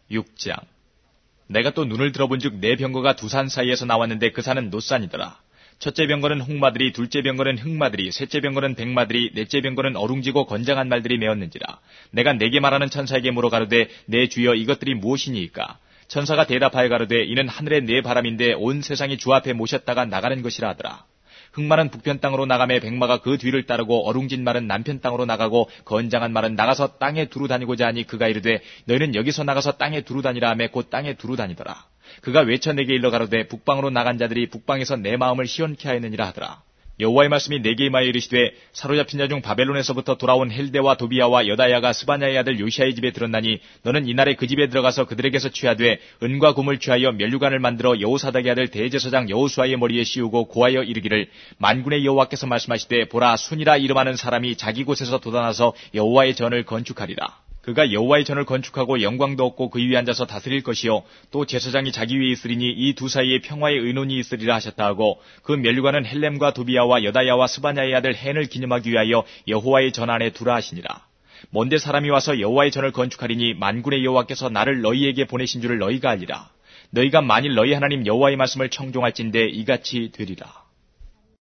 6장. 내가 또 눈을 들어본즉 네 병거가 두 산 사이에서 나왔는데 그 산은 노산이더라. 첫째 병거는 홍마들이, 둘째 병거는 흑마들이, 셋째 병거는 백마들이, 넷째 병거는 어룽지고 건장한 말들이 메었는지라. 내가 내게 말하는 천사에게 물어 가로되 내 주여 이것들이 무엇이니이까? 천사가 대답하여 가로되 이는 하늘의 네 바람인데 온 세상이 주 앞에 모셨다가 나가는 것이라 하더라. 흑마는 북편 땅으로 나가매 백마가 그 뒤를 따르고 어룽진 말은 남편 땅으로 나가고 건장한 말은 나가서 땅에 두루 다니고자 하니 그가 이르되 너희는 여기서 나가서 땅에 두루 다니라 하매 곧 땅에 두루 다니더라. 그가 외쳐 내게 일러 가로되 북방으로 나간 자들이 북방에서 내 마음을 시원케 하였느니라 하더라. 여호와의 말씀이 내게 임하여 이르시되 사로잡힌 자 중 바벨론에서부터 돌아온 헬데와 도비야와 여다야가 스바냐의 아들 요시아의 집에 들었나니 너는 이날에 그 집에 들어가서 그들에게서 취하되 은과 금을 취하여 멸류관을 만들어 여호사닥의 아들 대제사장 여호수아의 머리에 씌우고 고하여 이르기를 만군의 여호와께서 말씀하시되 보라 순이라 이름하는 사람이 자기 곳에서 돋아나서 여호와의 전을 건축하리라. 그가 여호와의 전을 건축하고 영광도 얻고 그 위에 앉아서 다스릴 것이요 또 제사장이 자기 위에 있으리니 이 두 사이에 평화의 의논이 있으리라 하셨다 하고 그 멸류관은 헬렘과 도비야와 여다야와 스바냐의 아들 헨을 기념하기 위하여 여호와의 전 안에 두라 하시니라. 먼데 사람이 와서 여호와의 전을 건축하리니 만군의 여호와께서 나를 너희에게 보내신 줄을 너희가 알리라. 너희가 만일 너희 하나님 여호와의 말씀을 청종할진대 이같이 되리라.